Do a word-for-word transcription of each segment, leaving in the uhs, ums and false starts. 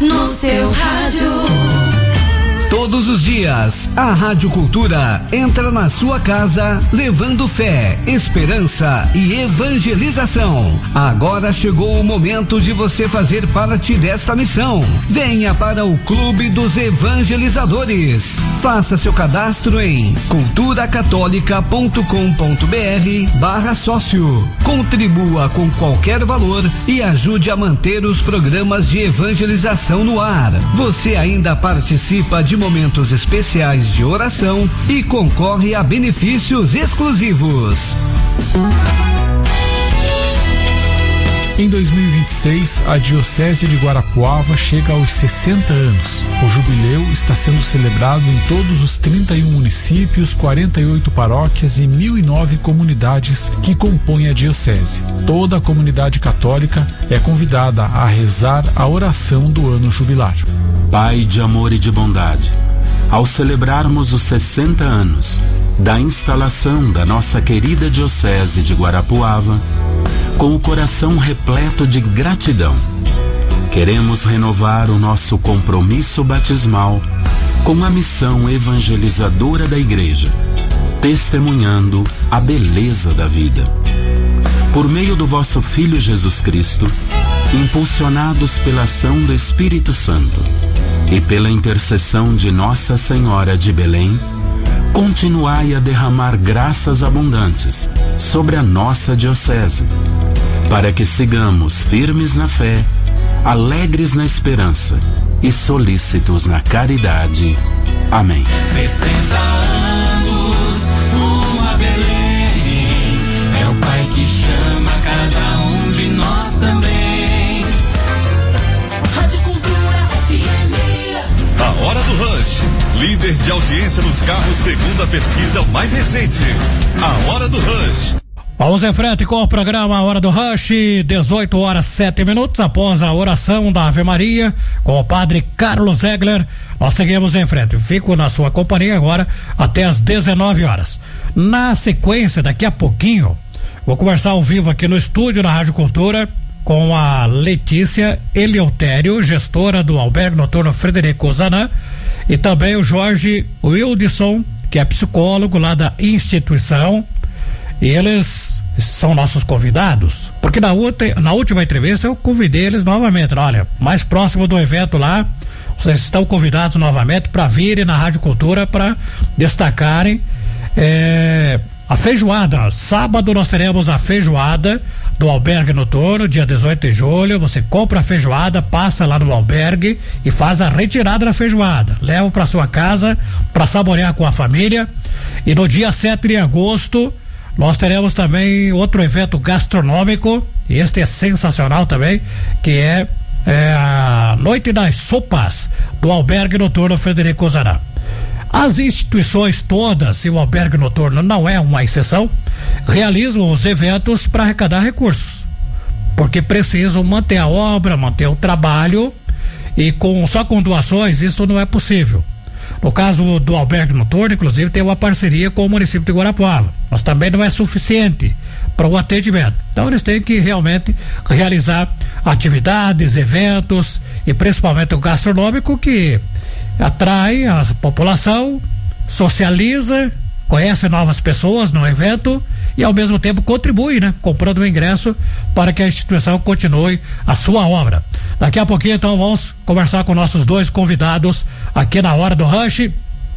no seu rádio. Todos os dias, a Rádio Cultura entra na sua casa levando fé, esperança e evangelização. Agora chegou o momento de você fazer parte desta missão. Venha para o Clube dos Evangelizadores. Faça seu cadastro em culturacatólica ponto com ponto br barra sócio. Contribua com qualquer valor e ajude a manter os programas de evangelização no ar. Você ainda participa de momentos especiais de oração e concorre a benefícios exclusivos. Em dois mil e vinte e seis, a Diocese de Guarapuava chega aos sessenta anos. O jubileu está sendo celebrado em todos os trinta e um municípios, quarenta e oito paróquias e mil e nove comunidades que compõem a Diocese. Toda a comunidade católica é convidada a rezar a oração do ano jubilar. Pai de amor e de bondade, ao celebrarmos os sessenta anos da instalação da nossa querida Diocese de Guarapuava, com o coração repleto de gratidão, queremos renovar o nosso compromisso batismal com a missão evangelizadora da Igreja, testemunhando a beleza da vida. Por meio do vosso Filho Jesus Cristo, impulsionados pela ação do Espírito Santo e pela intercessão de Nossa Senhora de Belém, continuai a derramar graças abundantes sobre a nossa Diocese, para que sigamos firmes na fé, alegres na esperança e solícitos na caridade. Amém. sessenta anos, uma Belém, é o Pai que chama cada um de nós também. Rádio Cultura F M. A Hora do Rush, líder de audiência nos carros segundo a pesquisa mais recente. A Hora do Rush. Vamos em frente com o programa Hora do Rush, dezoito horas sete minutos após a oração da Ave Maria com o padre Carlos Zegler. Nós seguimos em frente. Fico na sua companhia agora até as dezenove horas. Na sequência, daqui a pouquinho, vou conversar ao vivo aqui no estúdio da Rádio Cultura com a Letícia Eleutério, gestora do Albergue Noturno Frederico Zanã, e também o Jorge Wildson, que é psicólogo lá da instituição. E eles são nossos convidados, porque na, outra, na última entrevista eu convidei eles novamente. Olha, mais próximo do evento lá, vocês estão convidados novamente para virem na Rádio Cultura para destacarem é, a feijoada. Sábado nós teremos a feijoada do Albergue Noturno, dia dezoito de julho. Você compra a feijoada, passa lá no albergue e faz a retirada da feijoada, leva para sua casa para saborear com a família. E no dia sete de agosto nós teremos também outro evento gastronômico, e este é sensacional também, que é, é a Noite das Sopas do Albergue Noturno Frederico Zanã. As instituições todas, e o Albergue Noturno não é uma exceção, realizam os eventos para arrecadar recursos, porque precisam manter a obra, manter o trabalho, e com, só com doações isso não é possível. No caso do Albergue Noturno, inclusive, tem uma parceria com o município de Guarapuava, mas também não é suficiente para o atendimento. Então eles têm que realmente realizar atividades, eventos, e principalmente o gastronômico, que atrai a população, socializa, conhece novas pessoas no evento e ao mesmo tempo contribui, né? Comprando o ingresso para que a instituição continue a sua obra. Daqui a pouquinho então vamos conversar com nossos dois convidados aqui na Hora do Rush.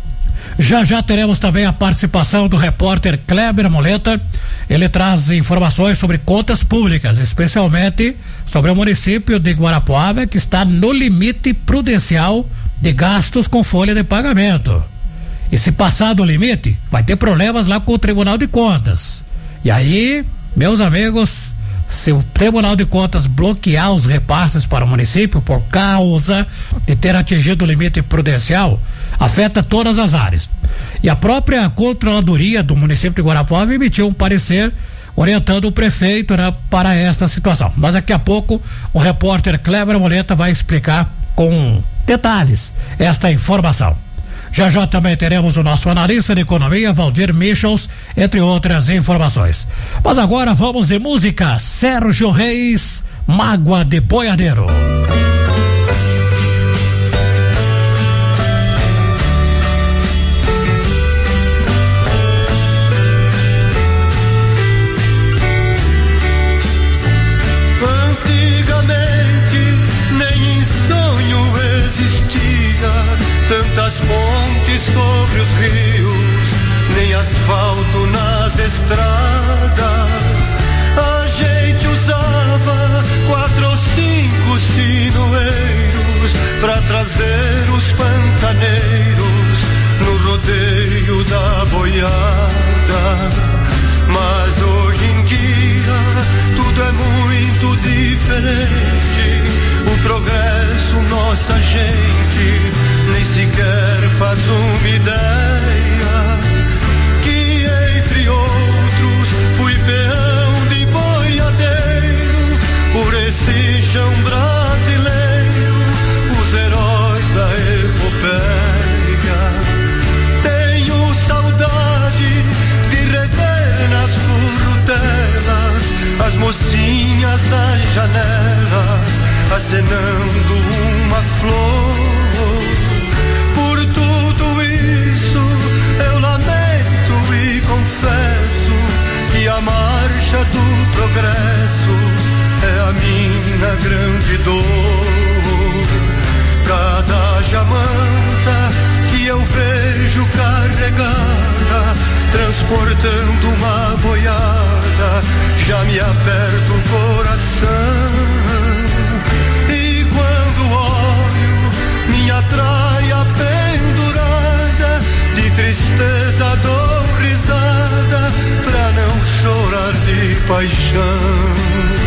Já já teremos também a participação do repórter Kleber Moleta. Ele traz informações sobre contas públicas, especialmente sobre o município de Guarapuava, que está no limite prudencial de gastos com folha de pagamento. E se passar do limite, vai ter problemas lá com o Tribunal de Contas. E aí, meus amigos, se o Tribunal de Contas bloquear os repasses para o município por causa de ter atingido o limite prudencial, afeta todas as áreas. E a própria Controladoria do município de Guarapuava emitiu um parecer orientando o prefeito, né, para esta situação. Mas daqui a pouco o repórter Kleber Moleta vai explicar com detalhes esta informação. Já já também teremos o nosso analista de economia, Valdir Michels, entre outras informações. Mas agora vamos de música. Sérgio Reis, Mágoa de Boiadeiro. progresso nossa gente nem sequer faz uma ideia que entre outros fui peão de boiadeiro por esse chão brasileiro, os heróis da epopeia. Tenho saudade de rever nas currutelas as mocinhas das janelas acenando uma flor. Por tudo isso eu lamento e confesso que a marcha do progresso é a minha grande dor. Cada jamanta que eu vejo carregada, transportando uma boiada, já me aperta o coração. E quando olho minha traia pendurada, de tristeza dou risada pra não chorar de paixão.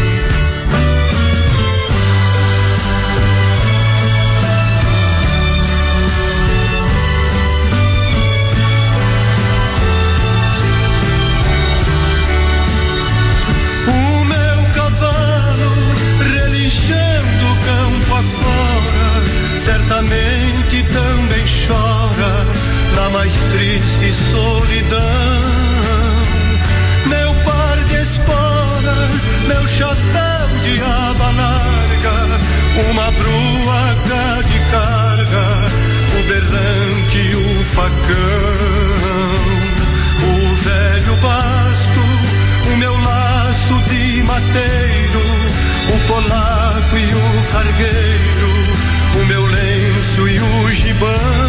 Certamente também chora na mais triste solidão. Meu par de esporas, meu chapéu de aba larga, uma bruaca de carga, o berrante e o facão, o velho basto, o meu laço de mateiro, o polaco e o cargueiro, o meu lenço e o gibão.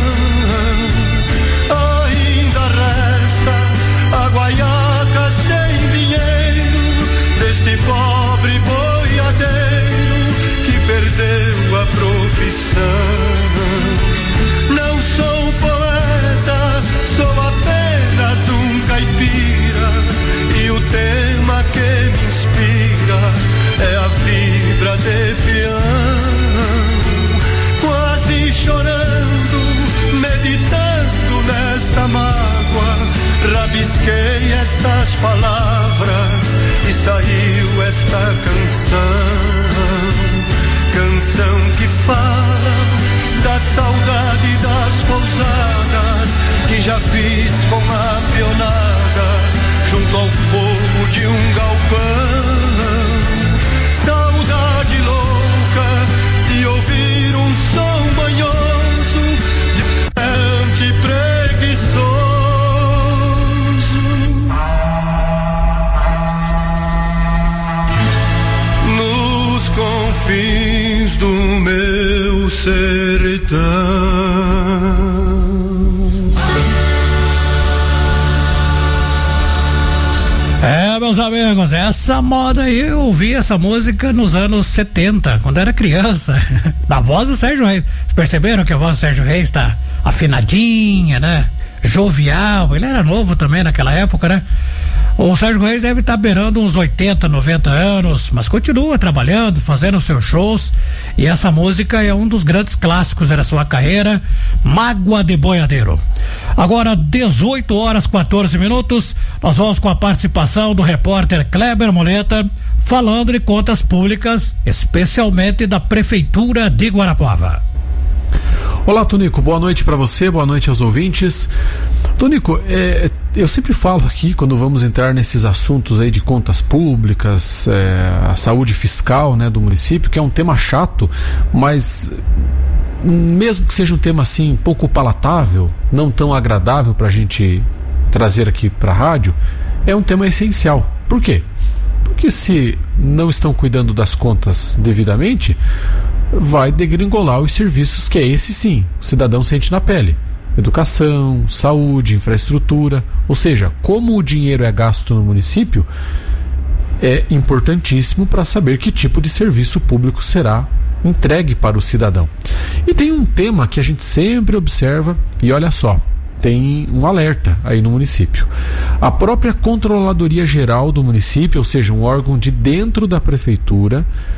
Ainda resta a guaiaca sem dinheiro deste pobre boiadeiro que perdeu a profissão. Não sou poeta, sou apenas um caipira, e o tema que me inspira é a vibra de peão. Chorando, meditando nesta mágoa, rabisquei estas palavras e saiu esta canção. Canção que fala da saudade das pousadas que já fiz com a pionada junto ao fogo de um galpão. Saudade louca de ouvir um som manhoso de preguiçoso nos confins do meu sertão. É, meus amigos, essa moda aí, eu ouvi essa música nos anos setenta, quando era criança, na voz do Sérgio Reis. Vocês perceberam que a voz do Sérgio Reis tá afinadinha, né? Jovial, ele era novo também naquela época, né? O Sérgio Reis deve estar beirando uns oitenta, noventa anos, mas continua trabalhando, fazendo seus shows, e essa música é um dos grandes clássicos da sua carreira, Mágoa de Boiadeiro. Agora, dezoito horas, quatorze minutos, nós vamos com a participação do repórter Kleber Moleta, falando de contas públicas, especialmente da Prefeitura de Guarapuava. Olá, Tonico, boa noite para você, boa noite aos ouvintes. Tonico, é, eu sempre falo aqui, quando vamos entrar nesses assuntos aí de contas públicas, é, a saúde fiscal, né, do município, que é um tema chato, mas mesmo que seja um tema assim pouco palatável, não tão agradável para a gente trazer aqui para a rádio, é um tema essencial. Por quê? Porque se não estão cuidando das contas devidamente, vai degringolar os serviços que é esse sim, o cidadão sente na pele. Educação, saúde, infraestrutura, ou seja, como o dinheiro é gasto no município, é importantíssimo para saber que tipo de serviço público será entregue para o cidadão. E tem um tema que a gente sempre observa, e olha só, tem um alerta aí no município. A própria Controladoria Geral do município, ou seja, um órgão de dentro da prefeitura,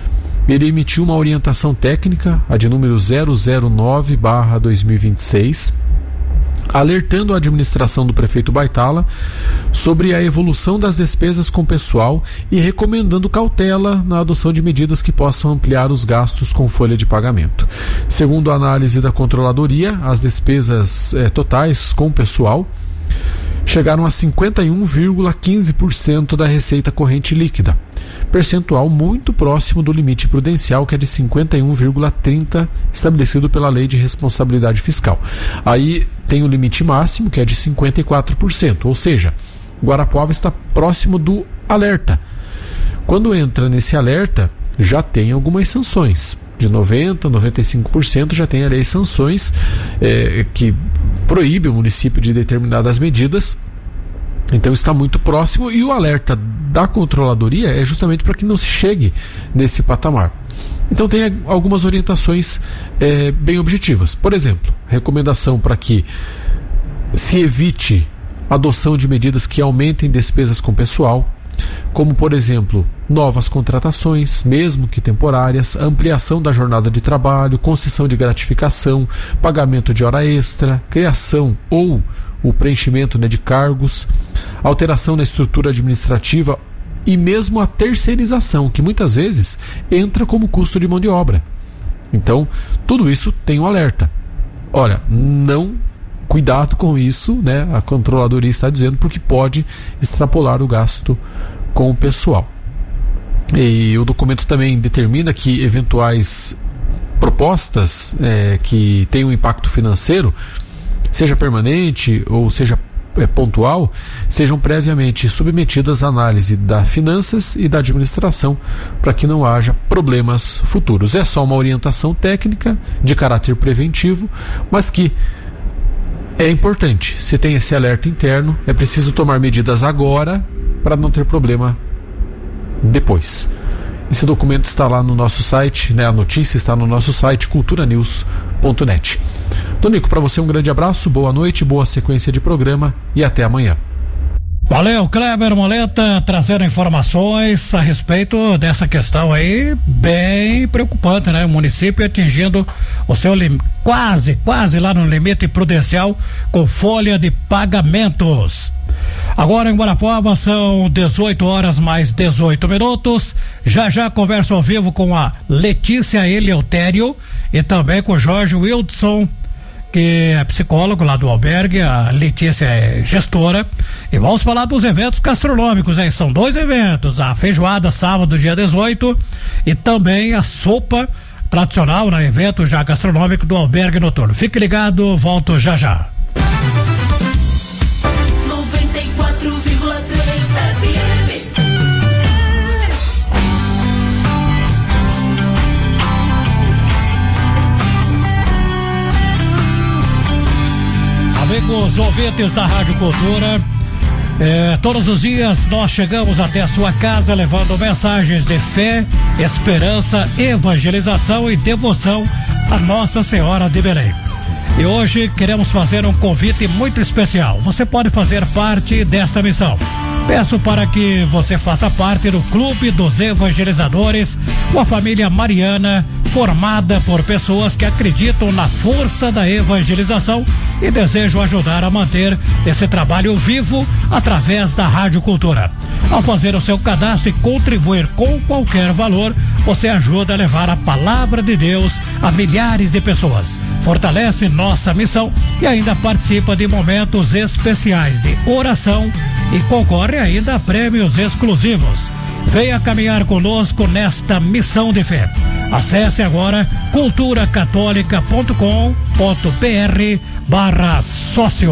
ele emitiu uma orientação técnica, a de número zero zero nove barra dois mil e vinte e seis, alertando a administração do prefeito Baitala sobre a evolução das despesas com pessoal e recomendando cautela na adoção de medidas que possam ampliar os gastos com folha de pagamento. Segundo a análise da controladoria, as despesas eh, totais com pessoal chegaram a cinquenta e um vírgula quinze por cento da receita corrente líquida, percentual muito próximo do limite prudencial, que é de cinquenta e um vírgula trinta por cento estabelecido pela Lei de Responsabilidade Fiscal. Aí tem o limite máximo, que é de cinquenta e quatro por cento, ou seja, Guarapuava está próximo do alerta. Quando entra nesse alerta, já tem algumas sanções. De noventa por cento, noventa e cinco por cento já tem ali sanções é, que proíbe o município de determinadas medidas. Então está muito próximo, e o alerta da controladoria é justamente para que não se chegue nesse patamar. Então tem algumas orientações é, bem objetivas. Por exemplo, recomendação para que se evite a adoção de medidas que aumentem despesas com pessoal, como, por exemplo, novas contratações, mesmo que temporárias, ampliação da jornada de trabalho, concessão de gratificação, pagamento de hora extra, criação ou o preenchimento, né, de cargos, alteração na estrutura administrativa e mesmo a terceirização, que muitas vezes entra como custo de mão de obra. Então, tudo isso tem um alerta. Olha, não... Cuidado com isso, né? A controladoria está dizendo, porque pode extrapolar o gasto com o pessoal. E o documento também determina que eventuais propostas é, que tenham impacto financeiro, seja permanente ou seja é, pontual, sejam previamente submetidas à análise da finanças e da administração, para que não haja problemas futuros. É só uma orientação técnica de caráter preventivo, mas que é importante. Se tem esse alerta interno, é preciso tomar medidas agora para não ter problema depois. Esse documento está lá no nosso site, né? A notícia está no nosso site cultura news ponto net. Tonico, para você um grande abraço, boa noite, boa sequência de programa e até amanhã. Valeu, Kleber Moleta, trazendo informações a respeito dessa questão aí, bem preocupante, né? O município atingindo o seu lim... quase, quase lá no limite prudencial com folha de pagamentos. Agora em Guarapuava são dezoito horas mais dezoito minutos. Já já converso ao vivo com a Letícia Eleutério e também com o Jorge Wildson, que é psicólogo lá do albergue. A Letícia é gestora, e vamos falar dos eventos gastronômicos, hein? São dois eventos: a feijoada sábado dia dezoito e também a sopa tradicional, né? Evento já gastronômico do albergue noturno. Fique ligado, volto já já. noventa e quatro vírgula três F M. Amigos ouvintes da Rádio Cultura, é, todos os dias nós chegamos até a sua casa levando mensagens de fé, esperança, evangelização e devoção a Nossa Senhora de Belém. E hoje queremos fazer um convite muito especial. Você pode fazer parte desta missão. Peço para que você faça parte do Clube dos Evangelizadores, uma família mariana formada por pessoas que acreditam na força da evangelização e desejam ajudar a manter esse trabalho vivo através da Rádio Cultura. Ao fazer o seu cadastro e contribuir com qualquer valor, você ajuda a levar a palavra de Deus a milhares de pessoas, fortalece nossa missão e ainda participa de momentos especiais de oração e concorre ainda a prêmios exclusivos. Venha caminhar conosco nesta missão de fé. Acesse agora cultura católica ponto com ponto br barra sócio.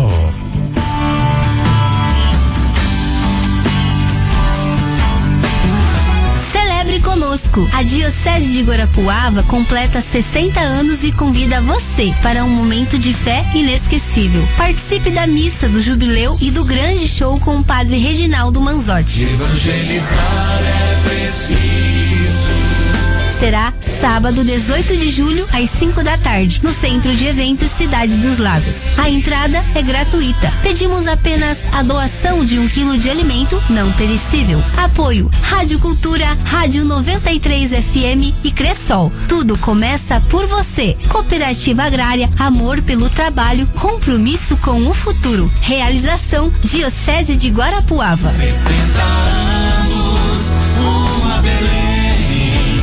Conosco. A Diocese de Guarapuava completa sessenta anos e convida você para um momento de fé inesquecível. Participe da missa do jubileu e do grande show com o padre Reginaldo Manzotti. Evangelizar é preciso. Será sábado, dezoito de julho, às cinco da tarde, no Centro de Eventos Cidade dos Lagos. A entrada é gratuita. Pedimos apenas a doação de um quilo de alimento não perecível. Apoio Rádio Cultura, Rádio noventa e três F M e Cressol. Tudo começa por você. Cooperativa Agrária, amor pelo trabalho, compromisso com o futuro. Realização Diocese de Guarapuava. sessenta anos, uma Belém.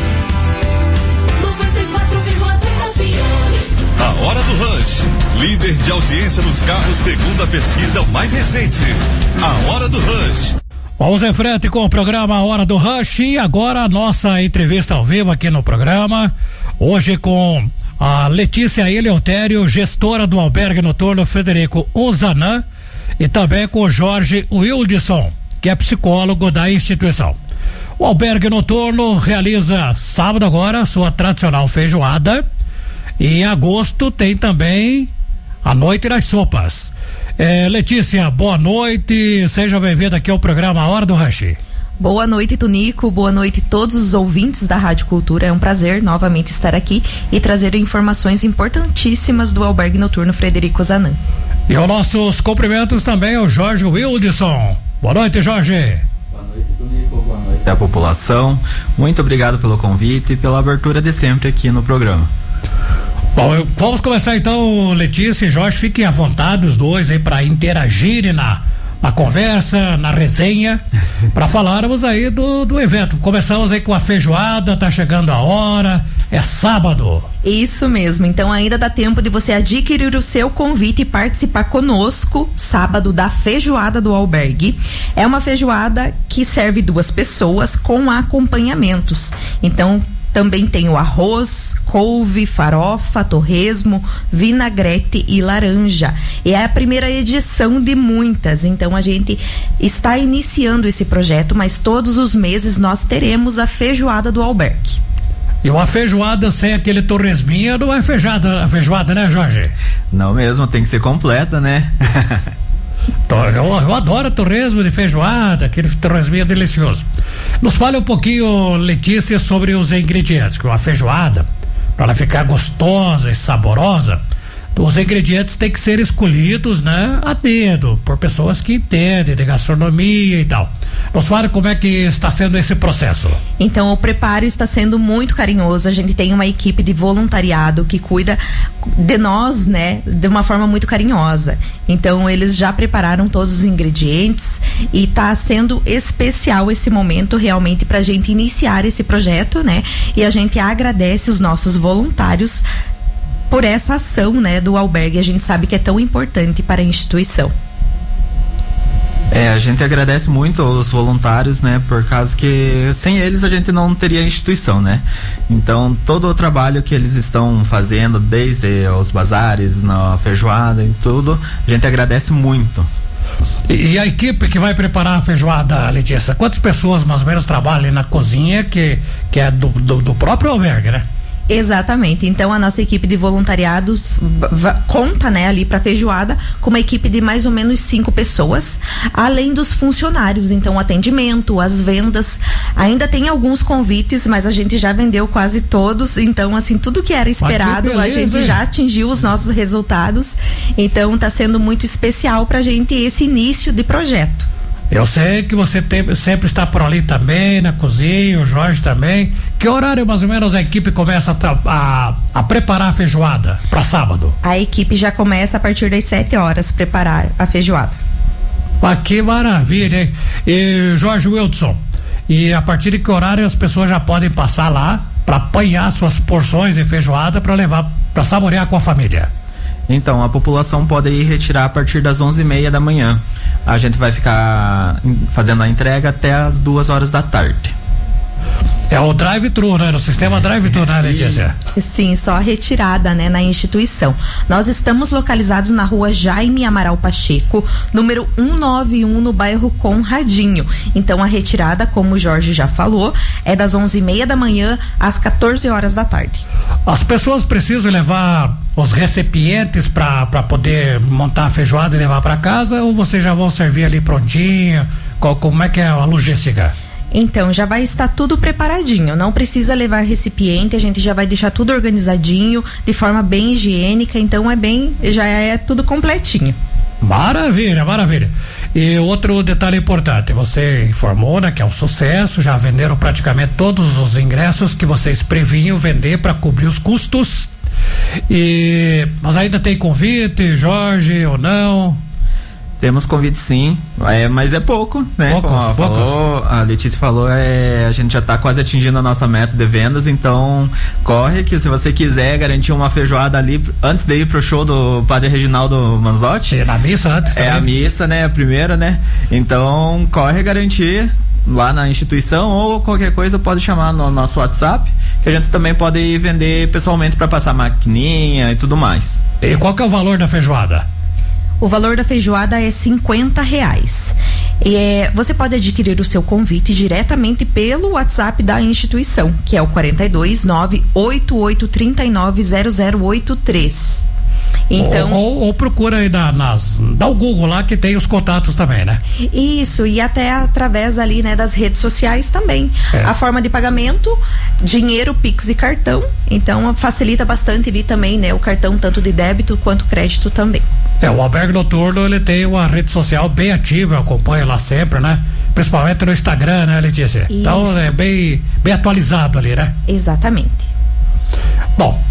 noventa e quatro vírgula três F M. A Hora do Rush, líder de audiência nos carros segundo a pesquisa mais recente. A Hora do Rush. Vamos em frente com o programa A Hora do Rush e agora a nossa entrevista ao vivo aqui no programa. Hoje com a Letícia Eleutério, gestora do albergue noturno Frederico Ozanam, e também com o Jorge Wildson, que é psicólogo da instituição. O albergue noturno realiza sábado agora sua tradicional feijoada e em agosto tem também a Noite das Sopas. É, Letícia, boa noite, seja bem-vinda aqui ao programa A Hora do Rush. Boa noite, Tunico, boa noite a todos os ouvintes da Rádio Cultura, é um prazer novamente estar aqui e trazer informações importantíssimas do albergue noturno Frederico Ozanam. E os nossos cumprimentos também ao Jorge Wildson. Boa noite, Jorge. Boa noite, Tunico, boa noite à população, muito obrigado pelo convite e pela abertura de sempre aqui no programa. Bom, eu, vamos começar então, Letícia e Jorge, fiquem à vontade os dois aí para interagirem na, na conversa, na resenha, para falarmos aí do, do evento. Começamos aí com a feijoada, tá chegando a hora, é sábado. Isso mesmo, então ainda dá tempo de você adquirir o seu convite e participar conosco sábado da feijoada do albergue. É uma feijoada que serve duas pessoas com acompanhamentos, então também tem o arroz, couve, farofa, torresmo, vinagrete e laranja. E é a primeira edição de muitas, então a gente está iniciando esse projeto, mas todos os meses nós teremos a feijoada do albergue. E uma feijoada sem aquele torresminho não é feijoada, a feijoada, né, Jorge? Não mesmo, tem que ser completa, né? Eu, eu adoro torresmo de feijoada, aquele torresminho delicioso. Nos fale um pouquinho, Letícia, sobre os ingredientes, que uma feijoada, para ela ficar gostosa e saborosa, os ingredientes têm que ser escolhidos, né, a dedo, por pessoas que entendem de gastronomia e tal. Nos fale como é que está sendo esse processo. Então, o preparo está sendo muito carinhoso. A gente tem uma equipe de voluntariado que cuida de nós, né, de uma forma muito carinhosa. Então, eles já prepararam todos os ingredientes e está sendo especial esse momento realmente para a gente iniciar esse projeto, né? E a gente agradece os nossos voluntários por essa ação, né, do albergue. A gente sabe que é tão importante para a instituição. É, a gente agradece muito aos voluntários, né, por causa que sem eles a gente não teria instituição, né? Então, todo o trabalho que eles estão fazendo, desde os bazares, na feijoada e tudo, a gente agradece muito. E, e a equipe que vai preparar a feijoada, Letícia, quantas pessoas mais ou menos trabalham na cozinha que, que é do, do, do próprio albergue, né? Exatamente, então a nossa equipe de voluntariados conta, né, ali para feijoada com uma equipe de mais ou menos cinco pessoas, além dos funcionários, então o atendimento, as vendas, ainda tem alguns convites, mas a gente já vendeu quase todos, então assim, tudo que era esperado, que beleza, a gente hein? já atingiu os nossos resultados, então tá sendo muito especial pra gente esse início de projeto. Eu sei que você tem, sempre está por ali também, na cozinha, o Jorge também. Que horário mais ou menos a equipe começa a, a, a preparar a feijoada para sábado? A equipe já começa a partir das sete horas preparar a feijoada. Ah, que maravilha, hein? E Jorge Wildson, e a partir de que horário as pessoas já podem passar lá para apanhar suas porções de feijoada para levar, para saborear com a família? Então, a população pode ir retirar a partir das onze e meia da manhã. A gente vai ficar fazendo a entrega até as duas horas da tarde. É o drive-thru, né? O sistema drive-thru, né, Letícia? Sim, só a retirada, né, na instituição. Nós estamos localizados na rua Jaime Amaral Pacheco, número cento e noventa e um, no bairro Conradinho. Então, a retirada, como o Jorge já falou, é das onze e meia da manhã às quatorze horas da tarde. As pessoas precisam levar os recipientes para poder montar a feijoada e levar para casa, ou vocês já vão servir ali prontinho? Qual, como é que é a logística? Então, já vai estar tudo preparadinho, não precisa levar recipiente, a gente já vai deixar tudo organizadinho, de forma bem higiênica, então é bem, já é tudo completinho. Maravilha, maravilha. E outro detalhe importante, você informou, né, que é um sucesso, já venderam praticamente todos os ingressos que vocês previam vender para cobrir os custos. E mas ainda tem convite, Jorge, ou não? Temos convite sim, é, mas é pouco, né? Poucos, Como ela poucos. falou, a Letícia falou, é, a gente já está quase atingindo a nossa meta de vendas, então corre que se você quiser garantir uma feijoada ali antes de ir pro show do Padre Reginaldo Manzotti. É na missa antes também. É a missa, né? A primeira, né? Então corre garantir lá na instituição ou qualquer coisa pode chamar no nosso WhatsApp, que a gente também pode ir vender pessoalmente para passar maquininha e tudo mais. E qual que é o valor da feijoada? O valor da feijoada é cinquenta reais. É, você pode adquirir o seu convite diretamente pelo WhatsApp da instituição, que é o quarenta e dois, nove oito oito, trinta e nove, zero zero oito três. Então, ou, ou, ou procura aí na, nas, dá o Google lá que tem os contatos também, né? Isso, e até através ali, né, das redes sociais também. É. A forma de pagamento, dinheiro, Pix e cartão, então facilita bastante ali também, né, o cartão tanto de débito quanto crédito também. É, o Albergue Noturno, ele tem uma rede social bem ativa, eu acompanho lá sempre, né? Principalmente no Instagram, né, Letícia? Isso. Então é bem, bem atualizado ali, né? Exatamente. Bom,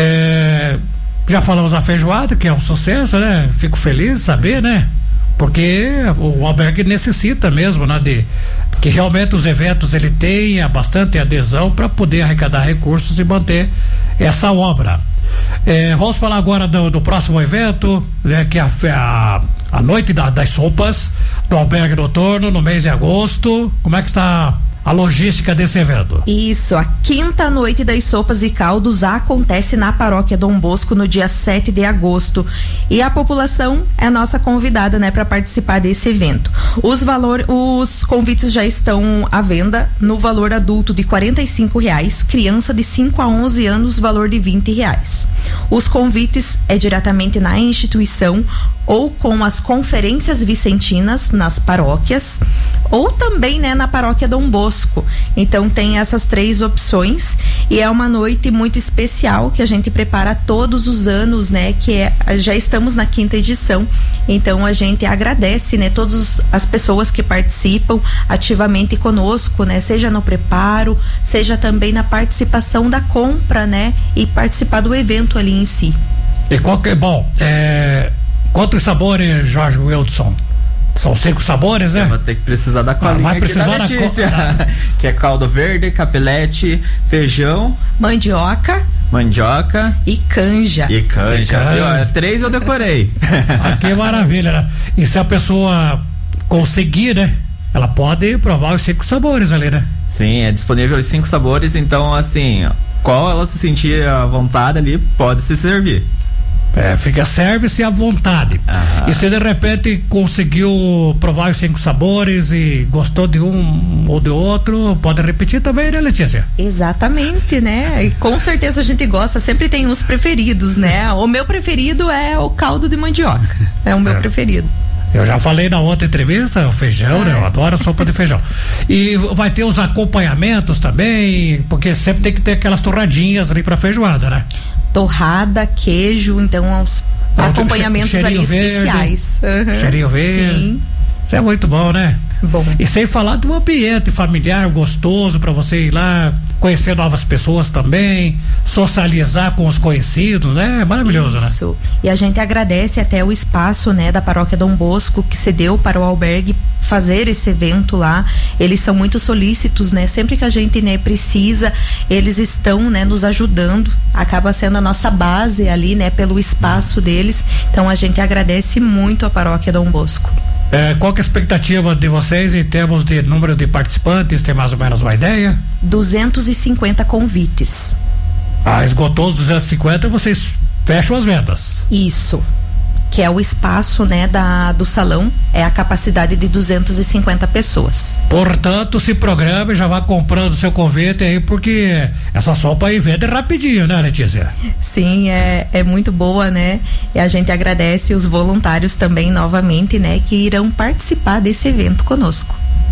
é... já falamos a feijoada, que é um sucesso, né? Fico feliz de saber, né? Porque o albergue necessita mesmo, né? De que realmente os eventos ele tenha bastante adesão para poder arrecadar recursos e manter essa obra. É, vamos falar agora do, do próximo evento, né? Que é a, a, a noite da, das sopas do Albergue Noturno no mês de agosto. Como é que está a logística desse evento? Isso, a quinta noite das sopas e caldos acontece na paróquia Dom Bosco no dia sete de agosto e a população é nossa convidada, né, para participar desse evento. Os valor, os convites já estão à venda no valor adulto de quarenta e cinco reais, criança de cinco a onze anos, valor de vinte reais. Os convites é diretamente na instituição ou com as conferências vicentinas nas paróquias ou também, né, na paróquia Dom Bosco. Então tem essas três opções e é uma noite muito especial que a gente prepara todos os anos, né, que é, já estamos na quinta edição, então a gente agradece, né, todas as pessoas que participam ativamente conosco, né, seja no preparo, seja também na participação da compra, né, e participar do evento ali em si. E qual que é, bom, é, quantos sabores, Jorge Wildson? São cinco sabores, né? Eu vou ter que precisar da colinha ah, vai precisar da Letícia, da... que é caldo verde, capelete, feijão, mandioca, mandioca e canja. E canja. E canja. Três eu decorei. Ah, que maravilha, né? E se a pessoa conseguir, né? Ela pode provar os cinco sabores ali, né? Sim, é disponível os cinco sabores, então assim, qual ela se sentir à vontade ali, pode se servir. É, fica serve-se à vontade. Aham. E se de repente conseguiu provar os cinco sabores e gostou de um ou de outro, pode repetir também, né, Letícia? Exatamente, né? E com certeza a gente gosta, sempre tem uns preferidos, né? O meu preferido é o caldo de mandioca. É o meu é. preferido. Eu já falei na outra entrevista, o feijão, ah, né? Eu adoro a sopa de feijão. E vai ter os acompanhamentos também, porque sempre tem que ter aquelas torradinhas ali pra feijoada, né? Torrada, queijo, então os Não, acompanhamentos ali verde, especiais. Uhum. Cheirinho verde. Sim. Isso é muito bom, né? Bom. E sem falar do ambiente familiar gostoso para você ir lá, conhecer novas pessoas também, socializar com os conhecidos, né? É maravilhoso, Isso. né? E a gente agradece até o espaço, né, da paróquia Dom Bosco que cedeu para o albergue fazer esse evento lá. Eles são muito solícitos, né? Sempre que a gente, né, precisa, eles estão, né, nos ajudando. Acaba sendo a nossa base ali, né, pelo espaço deles. Então a gente agradece muito a paróquia Dom Bosco. É, qual que é a expectativa de vocês em termos de número de participantes? Tem mais ou menos uma ideia? duzentos e cinquenta convites. Ah, esgotou os duzentos e cinquenta, vocês fecham as vendas. Isso. Que é o espaço, né, da, do salão, é a capacidade de duzentas e cinquenta pessoas. Portanto, se programa e já vá comprando seu convite aí, porque essa sopa aí vende rapidinho, né, Letícia? Sim, é, é muito boa, né? E a gente agradece os voluntários também novamente, né, que irão participar desse evento conosco.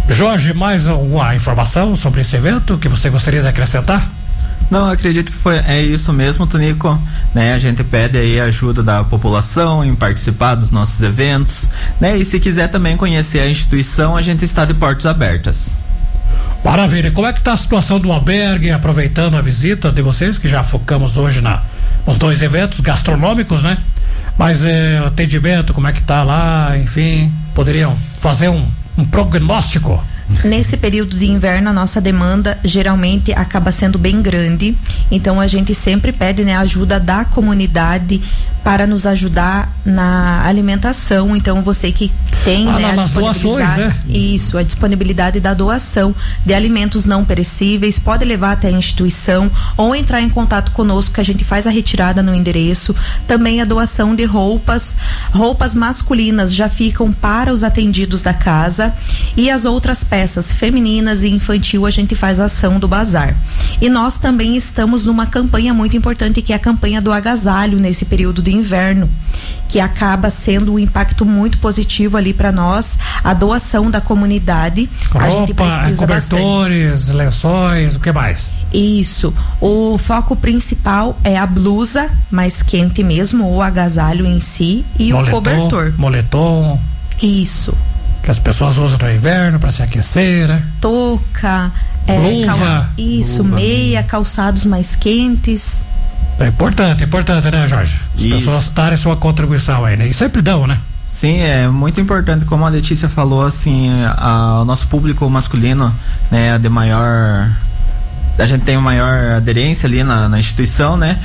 Jorge, mais alguma informação sobre esse evento que você gostaria de acrescentar? Não, acredito que foi, é isso mesmo, Tonico, né? A gente pede aí a ajuda da população em participar dos nossos eventos, né? E se quiser também conhecer a instituição, a gente está de portas abertas. Maravilha. Como é que está a situação do albergue, aproveitando a visita de vocês, que já focamos hoje na, nos dois eventos gastronômicos, né? Mas é, o atendimento, como é que tá lá, enfim, poderiam fazer um, um prognóstico? Nesse período de inverno, a nossa demanda geralmente acaba sendo bem grande, então a gente sempre pede, né, a ajuda da comunidade para nos ajudar na alimentação. Então você que tem, ah, né, nas doações, né? Isso, a disponibilidade da doação de alimentos não perecíveis, pode levar até a instituição ou entrar em contato conosco que a gente faz a retirada no endereço. Também a doação de roupas, roupas masculinas já ficam para os atendidos da casa, e as outras peças femininas e infantil a gente faz a ação do bazar. E nós também estamos numa campanha muito importante, que é a campanha do agasalho nesse período de inverno, que acaba sendo um impacto muito positivo ali para nós, a doação da comunidade. Roupa, a gente precisa cobertores, bastante. lençóis, o que mais? Isso, o foco principal é a blusa mais quente mesmo, o agasalho em si, e moletom, o cobertor. Moletom. Isso. Que as pessoas usam no inverno para se aquecer, né? Touca, é, luva. cal... isso, luva. Meia, calçados mais quentes. É importante, importante, né, Jorge? As Isso. pessoas darem sua contribuição aí, né? E sempre dão, né? Sim, é muito importante, como a Letícia falou, assim, a, o nosso público masculino, né, é de maior, a gente tem uma maior aderência ali na, na instituição, né?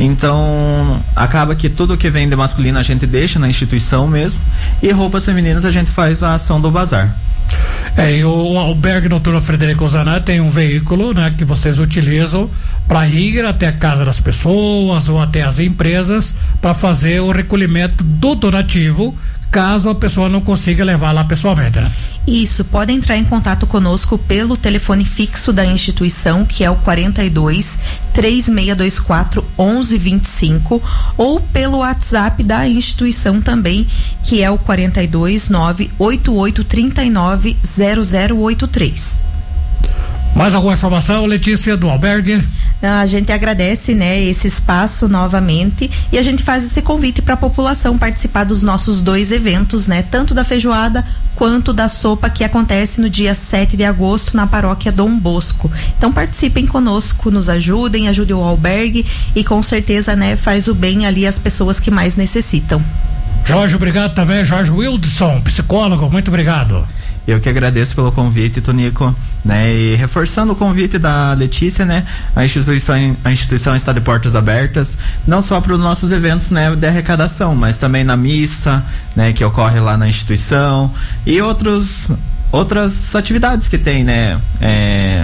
Então acaba que tudo que vem de masculino a gente deixa na instituição mesmo, e roupas femininas a gente faz a ação do bazar. É, e o albergue noturno Frederico Zanat tem um veículo, né, que vocês utilizam para ir até a casa das pessoas ou até as empresas para fazer o recolhimento do donativo, caso a pessoa não consiga levar lá pessoalmente, né? Isso, pode entrar em contato conosco pelo telefone fixo da instituição, que é o quarenta e dois, três seis dois quatro, onze vinte e cinco, ou pelo WhatsApp da instituição também, que é o quarenta e dois, nove oito oito três nove, zero zero oito três. Mais alguma informação, Letícia, do albergue? A gente agradece, né, esse espaço novamente, e a gente faz esse convite para a população participar dos nossos dois eventos, né, tanto da feijoada quanto da sopa, que acontece no dia sete de agosto na paróquia Dom Bosco. Então participem conosco, nos ajudem, ajudem o albergue, e com certeza, né, faz o bem ali às pessoas que mais necessitam. Jorge, obrigado também. Jorge Wildson, psicólogo, muito obrigado. Eu que agradeço pelo convite, Tonico, né? E reforçando o convite da Letícia, né? A instituição, a instituição está de portas abertas, não só para os nossos eventos, né, de arrecadação, mas também na missa, né, que ocorre lá na instituição, e outros, outras atividades que tem, né? É,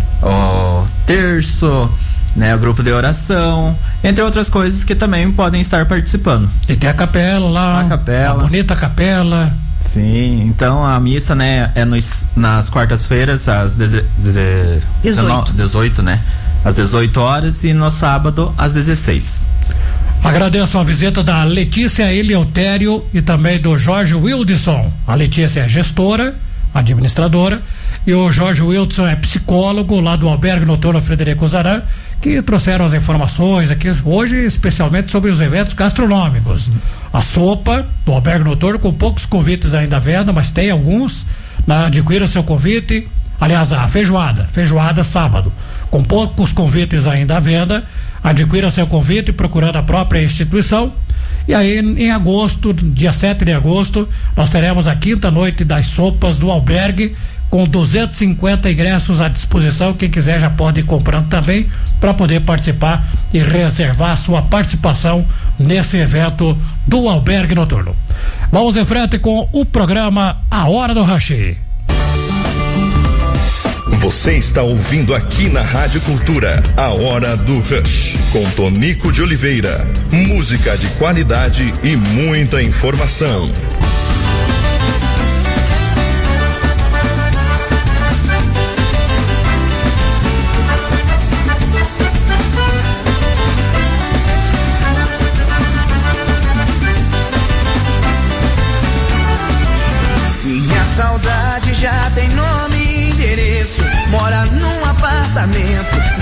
o terço, né, o grupo de oração, entre outras coisas que também podem estar participando. E tem a capela lá, a capela, a bonita capela. Sim, então a missa, né, é nos, nas quartas-feiras às deze, deze, dezoito. dezoito, né? Às dezoito horas, e no sábado às dezesseis. Agradeço a visita da Letícia Eleutério e também do Jorge Wildson. A Letícia é gestora, administradora, e o Jorge Wildson é psicólogo lá do albergue noturno Frederico Zaran, que trouxeram as informações aqui hoje, especialmente sobre os eventos gastronômicos. A sopa do albergue noturno, com poucos convites ainda à venda, mas tem alguns, né? Adquira o seu convite. Aliás, a feijoada, feijoada sábado, com poucos convites ainda à venda, adquira seu convite procurando a própria instituição. E aí, em agosto, dia sete de agosto, nós teremos a quinta noite das sopas do albergue, com duzentos e cinquenta ingressos à disposição. Quem quiser já pode ir comprando também, para poder participar e reservar a sua participação nesse evento do albergue noturno. Vamos em frente com o programa A Hora do Rush. Você está ouvindo aqui na Rádio Cultura A Hora do Rush, com Tonico de Oliveira. Música de qualidade e muita informação. Minha saudade já tem nome,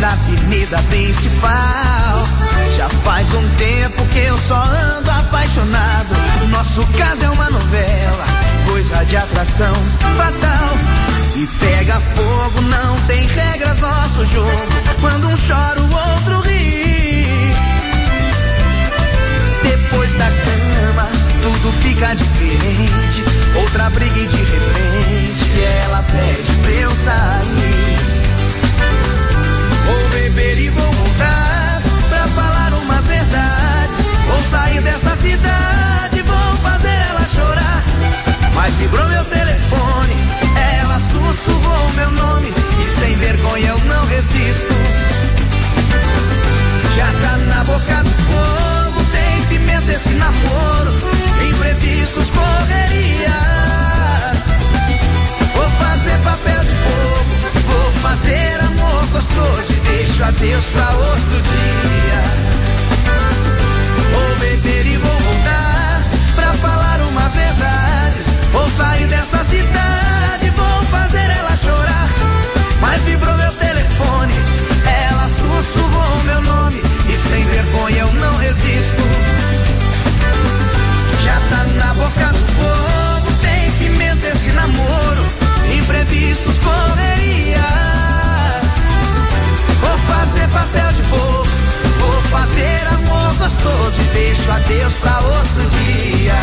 na avenida principal. Já faz um tempo que eu só ando apaixonado. Nosso caso é uma novela, coisa de atração fatal. E pega fogo, não tem regras nosso jogo. Quando um chora o outro ri. Depois da cama tudo fica diferente. Outra briga e de repente ela pede pra eu sair. Vou beber e vou voltar pra falar umas verdades. Vou sair dessa cidade, vou fazer ela chorar. Mas vibrou meu telefone, ela sussurrou meu nome. E sem vergonha eu não resisto. Já tá na boca do fogo, tem pimenta esse namoro. Imprevistos, correrias. Vou fazer papel de fogo, vou fazer amor gostoso e deixo a Deus pra outro dia. Vou beber e vou voltar pra falar umas verdades. Vou sair dessa cidade, vou fazer ela chorar. Mas vibrou meu telefone, ela sussurrou meu nome. E sem vergonha eu não resisto. Já tá na boca do fogo, tem pimenta esse namoro. Imprevistos, correrias. Vou fazer papel de bobo, vou fazer amor gostoso e deixo a Deus pra outro dia.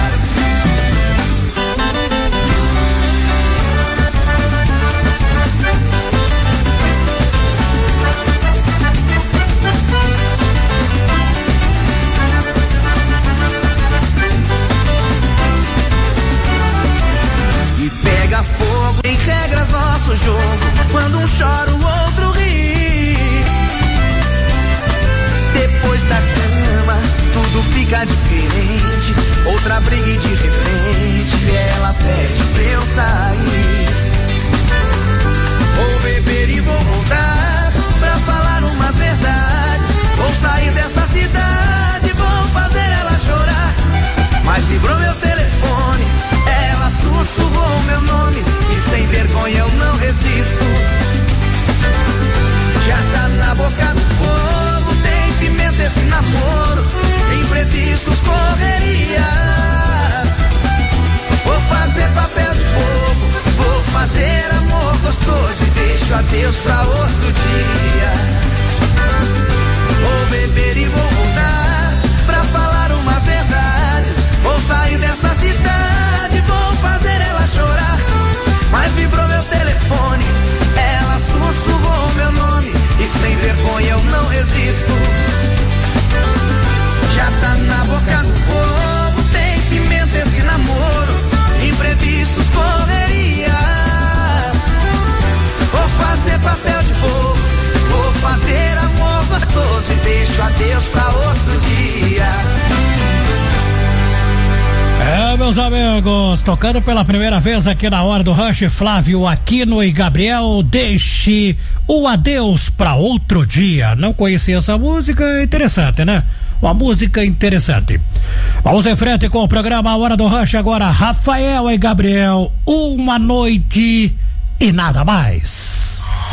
E pega fogo, em regras nosso jogo. Quando um chora o outro ri. Depois da cama tudo fica diferente. Outra briga e de repente ela pede pra eu sair. Vou beber e vou voltar pra falar umas verdades. Vou sair dessa cidade, vou fazer ela chorar. Mas vibrou meu telefone, ela sussurrou meu nome. E sem vergonha eu não resisto. Já tá na boca do fogo, tem pimenta esse namoro. Imprevistos, correrias. Vou fazer papel de fogo, vou fazer amor gostoso e deixo a Deus pra outro dia. Vou beber e vou voltar pra falar umas verdades. Vou sair dessa cidade, vou fazer ela chorar. Mas vibrou meu telefone, ela sussurrou meu nome. E sem vergonha eu não resisto. Já tá na boca do fogo, tem pimenta esse namoro. Imprevistos, correrias. Vou fazer papel de bobo, vou fazer amor gostoso e deixo a Deus pra outro dia. É, meus amigos, tocando pela primeira vez aqui na hora do Rush, Flávio Aquino e Gabriel, deixe o adeus pra outro dia. Não conhecia essa música, interessante, né? Uma música interessante. Vamos em frente com o programa A Hora do Rush agora, Rafael e Gabriel, uma noite e nada mais.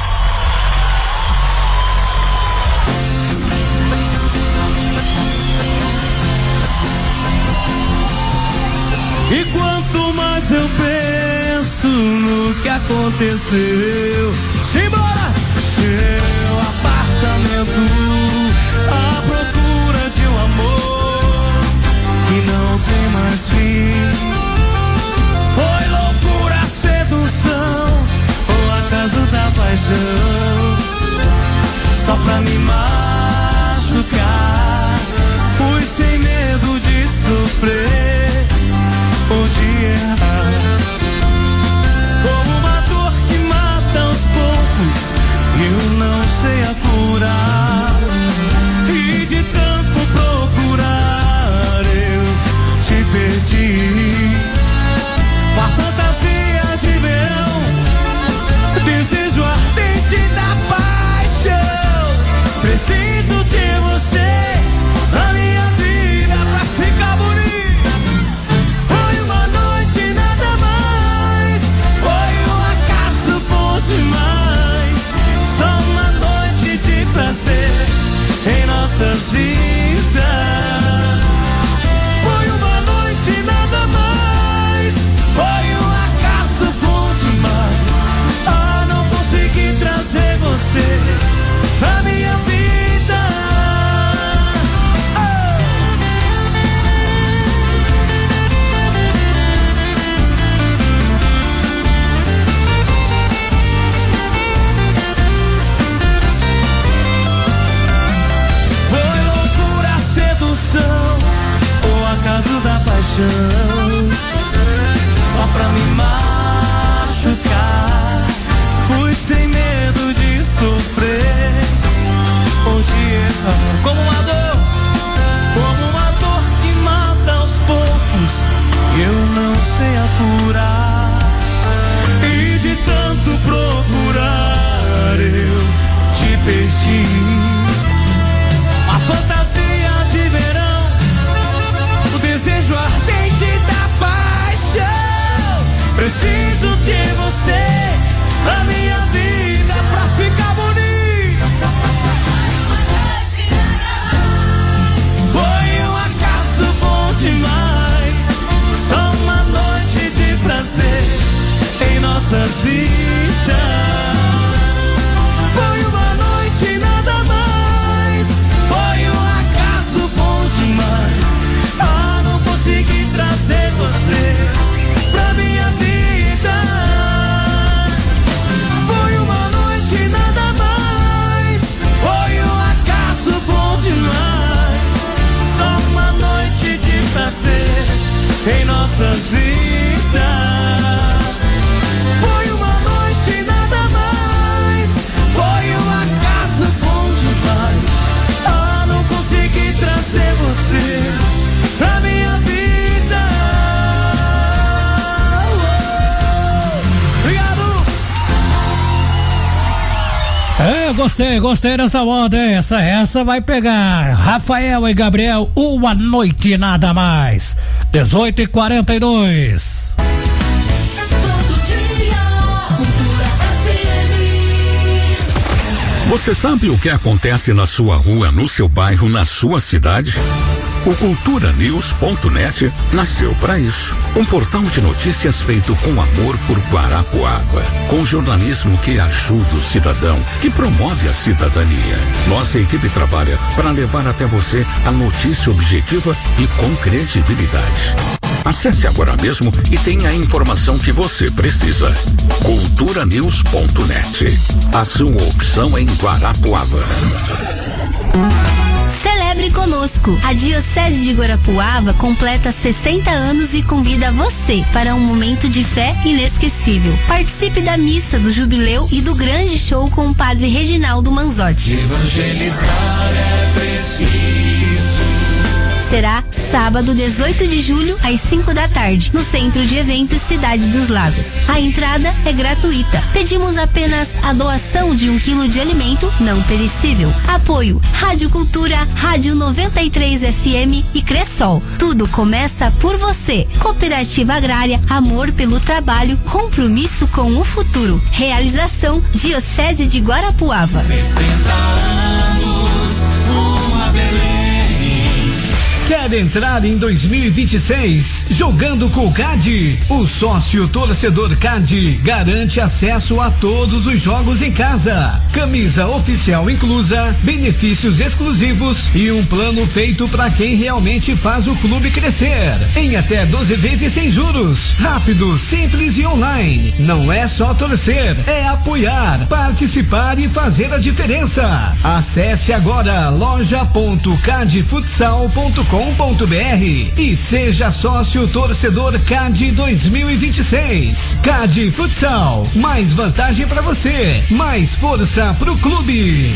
E quanto mais eu penso no que aconteceu, simbora! Seu apartamento, à procura de um amor que não tem mais fim. Foi loucura, sedução ou acaso da paixão? Só pra me machucar, fui sem medo de sofrer ou de errar. Como uma dor que mata aos poucos, eu não sei aturar. E de tanto procurar eu te perdi. Com a fantasia de verão, desejo ardente da paixão, preciso paixão, só pra me machucar. Fui sem medo de sofrer ou de errar. Como uma dor, como uma dor que mata aos poucos, eu não sei apurar. E de tanto procurar eu te perdi. A fantasia de verão, o desejo ardente da paixão. Preciso ter você na minha vida pra ficar bonito. Foi um acaso bom demais, só uma noite de prazer em nossas vidas. Foi uma noite nada mais, foi um acaso bom demais. Ah, não consegui trazer você pra minha vida. Foi uma noite nada mais, foi um acaso bom demais. Só uma noite de prazer em nossas vidas. Foi uma noite nada mais, foi um acaso bom demais. Ah, não consegui trazer você pra minha vida. Obrigado. É, gostei, gostei dessa moda, hein? Essa, essa vai pegar. Rafael e Gabriel, uma noite nada mais. dezoito e quarenta e dois. Você sabe o que acontece na sua rua, no seu bairro, na sua cidade? O cultura news ponto net nasceu para isso. Um portal de notícias feito com amor por Guarapuava, com jornalismo que ajuda o cidadão, que promove a cidadania. Nossa equipe trabalha para levar até você a notícia objetiva e com credibilidade. Acesse agora mesmo e tenha a informação que você precisa. cultura news ponto net. A sua opção em Guarapuava. Celebre conosco. A Diocese de Guarapuava completa sessenta anos e convida você para um momento de fé inesquecível. Participe da missa do jubileu e do grande show com o padre Reginaldo Manzotti. Evangelizar é preciso. Será sábado, dezoito de julho, às cinco da tarde, no Centro de Eventos Cidade dos Lagos. A entrada é gratuita. Pedimos apenas a doação de um quilo de alimento não perecível. Apoio Rádio Cultura, Rádio noventa e três F M e Cressol. Tudo começa por você. Cooperativa Agrária, amor pelo trabalho, compromisso com o futuro. Realização Diocese de Guarapuava. sessenta anos, uma Belém. Quer entrar em dois mil e vinte e seis jogando com o C A D? O sócio torcedor C A D garante acesso a todos os jogos em casa. Camisa oficial inclusa, benefícios exclusivos e um plano feito para quem realmente faz o clube crescer. Em até doze vezes sem juros. Rápido, simples e online. Não é só torcer, é apoiar, participar e fazer a diferença. Acesse agora loja ponto cadfutsal ponto com ponto br e seja sócio torcedor C A D dois mil e vinte e seis. C A D Futsal, mais vantagem para você, mais força pro clube.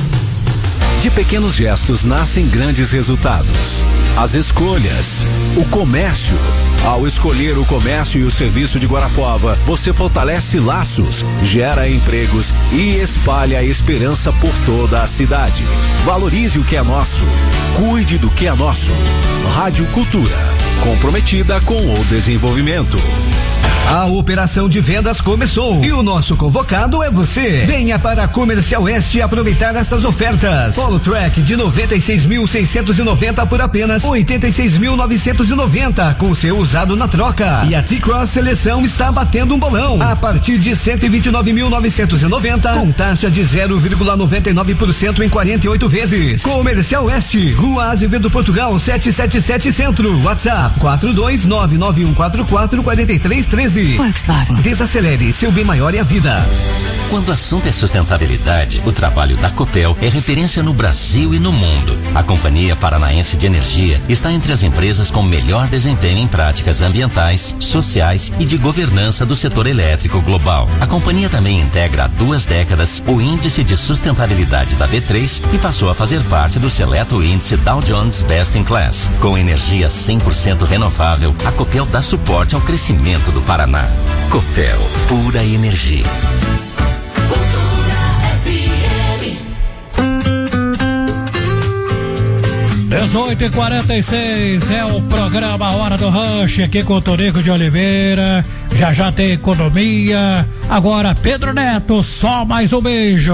De pequenos gestos nascem grandes resultados. As escolhas, o comércio. Ao escolher o comércio e o serviço de Guarapuava, você fortalece laços, gera empregos e espalha a esperança por toda a cidade. Valorize o que é nosso. Cuide do que é nosso. Rádio Cultura, comprometida com o desenvolvimento. A operação de vendas começou e o nosso convocado é você. Venha para a Comercial Oeste aproveitar essas ofertas. Polo Track de noventa e seis mil seiscentos e noventa por apenas oitenta e seis mil novecentos e noventa com seu usado na troca. E a T-Cross Seleção está batendo um bolão a partir de cento e vinte e nove mil novecentos e noventa com taxa de zero vírgula noventa e nove por cento em quarenta e oito vezes. Comercial Oeste, Rua Azevedo Portugal setecentos e setenta e sete Centro. WhatsApp quatro dois nove nove um quatro quatro quatro três um três. Volkswagen. Desacelere, seu bem maior é a vida. Quando o assunto é sustentabilidade, o trabalho da Copel é referência no Brasil e no mundo. A Companhia Paranaense de Energia está entre as empresas com melhor desempenho em práticas ambientais, sociais e de governança do setor elétrico global. A companhia também integra há duas décadas o Índice de Sustentabilidade da B três e passou a fazer parte do seleto índice Dow Jones Best in Class. Com energia cem por cento renovável, a Copel dá suporte ao crescimento do Paraná. Copel, pura energia. dezoito e quarenta e seis é o programa Hora do Rush aqui com o Tonico de Oliveira. Já já tem economia. Agora Pedro Neto, só mais um beijo.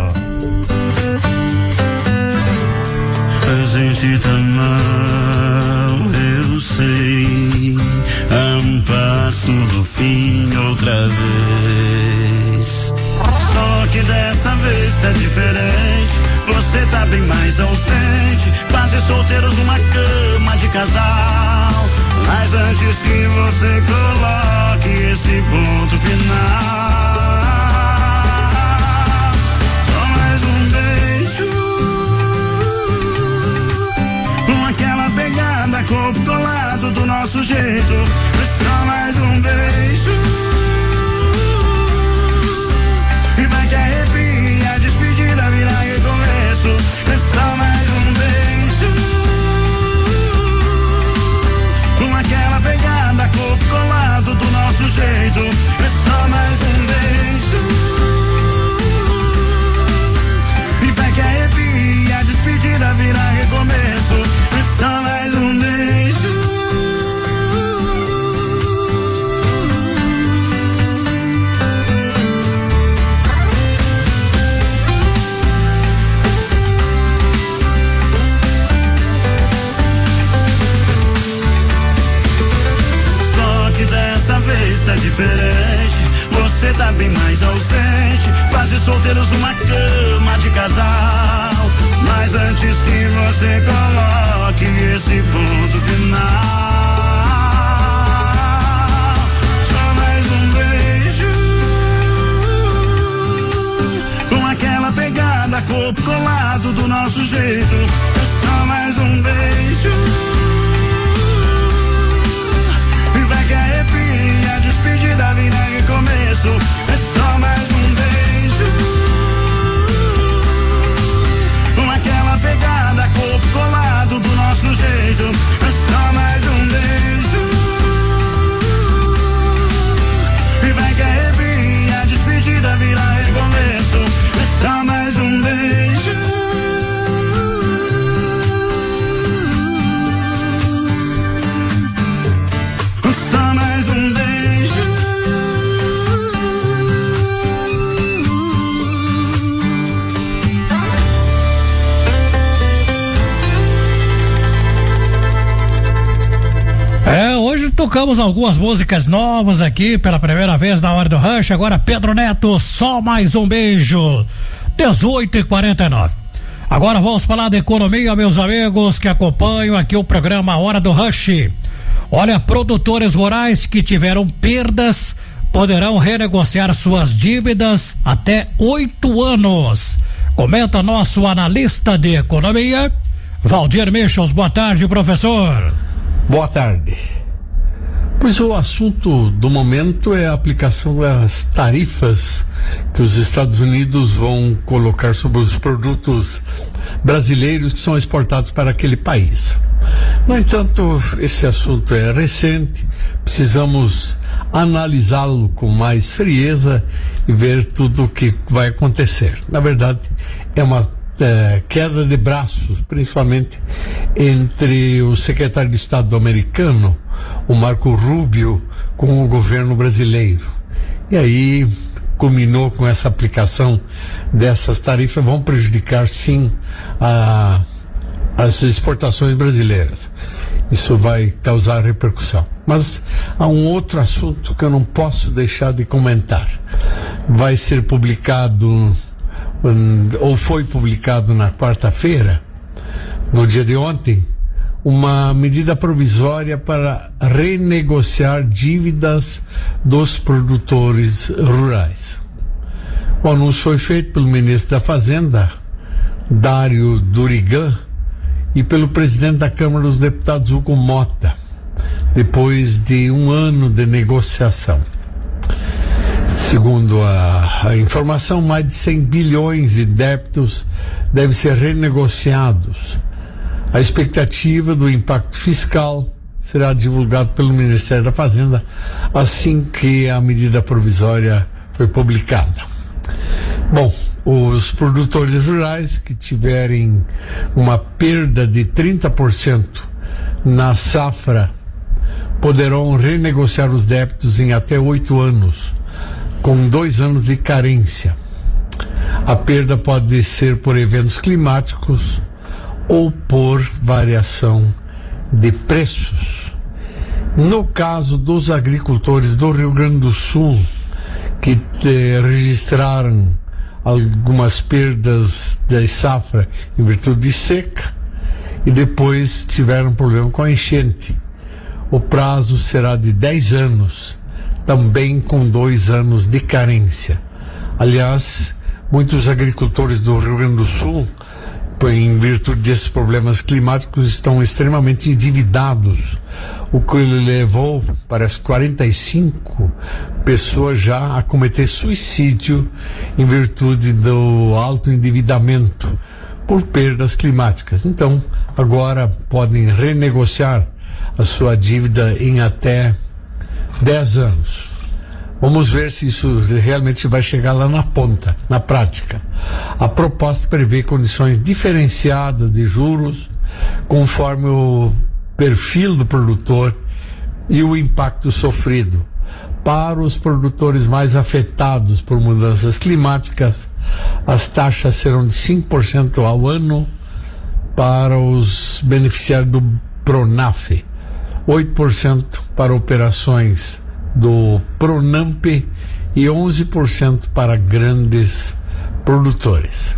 A gente tá mal, eu sei. A um passo do fim outra vez. Só que dessa vez tá diferente. Você tá bem mais ausente, quase solteiros numa cama de casal. Mas antes que você coloque esse ponto final, só mais um beijo, com aquela pegada, corpo colado do nosso jeito. Só mais um beijo, e vai que arrepia, a despedida virá recomeço. É só mais um beijo, com aquela pegada, corpo colado do nosso jeito. É só mais um beijo, e vai que arrepia, a despedida virá recomeço. É só mais um beijo. Dessa vez tá diferente, você tá bem mais ausente, quase solteiros numa cama de casal. Mas antes que você coloque esse ponto final, só mais um beijo, com aquela pegada, corpo colado do nosso jeito. Só mais um beijo, vai que arrepia, a despedida virá recomeço. É só mais um beijo, com aquela pegada, corpo colado do nosso jeito. É só mais um beijo, e vai que arrepia, a despedida virá recomeço. É só mais um beijo. Só mais um beijo, é, hoje tocamos algumas músicas novas aqui pela primeira vez na Hora do Rush. Agora Pedro Neto, só mais um beijo. dezoito e quarenta e nove. Agora vamos falar de economia, meus amigos que acompanham aqui o programa Hora do Rush. Olha, produtores rurais que tiveram perdas poderão renegociar suas dívidas até oito anos. Comenta nosso analista de economia, Valdir Michels. Boa tarde, professor. Boa tarde. Pois o assunto do momento é a aplicação das tarifas que os Estados Unidos vão colocar sobre os produtos brasileiros que são exportados para aquele país. No entanto, esse assunto é recente, precisamos analisá-lo com mais frieza e ver tudo o que vai acontecer. Na verdade, é uma é, queda de braços, principalmente entre o secretário de Estado americano, o Marco Rubio, com o governo brasileiro. E aí culminou com essa aplicação dessas tarifas, vão prejudicar sim a as exportações brasileiras. Isso vai causar repercussão. Mas há um outro assunto que eu não posso deixar de comentar. Vai ser publicado, um, ou foi publicado na quarta-feira, no dia de ontem, uma medida provisória para renegociar dívidas dos produtores rurais. O anúncio foi feito pelo ministro da Fazenda, Dário Durigan, e pelo presidente da Câmara dos Deputados, Hugo Mota, depois de um ano de negociação. Segundo a, a informação, mais de cem bilhões de débitos devem ser renegociados. A expectativa do impacto fiscal será divulgado pelo Ministério da Fazenda assim que a medida provisória foi publicada. Bom, os produtores rurais que tiverem uma perda de trinta por cento na safra poderão renegociar os débitos em até oito anos, com dois anos de carência. A perda pode ser por eventos climáticos ou por variação de preços. No caso dos agricultores do Rio Grande do Sul, que eh, registraram algumas perdas da safra em virtude de seca e depois tiveram problema com a enchente, o prazo será de dez anos, também com dois anos de carência. Aliás, muitos agricultores do Rio Grande do Sul, em virtude desses problemas climáticos, estão extremamente endividados, o que levou, parece, quarenta e cinco pessoas já a cometer suicídio em virtude do alto endividamento por perdas climáticas. Então, agora podem renegociar a sua dívida em até dez anos. Vamos ver se isso realmente vai chegar lá na ponta, na prática. A proposta prevê condições diferenciadas de juros, conforme o perfil do produtor e o impacto sofrido. Para os produtores mais afetados por mudanças climáticas, as taxas serão de cinco por cento ao ano para os beneficiários do Pronaf, oito por cento para operações do Pronamp e onze por cento para grandes produtores.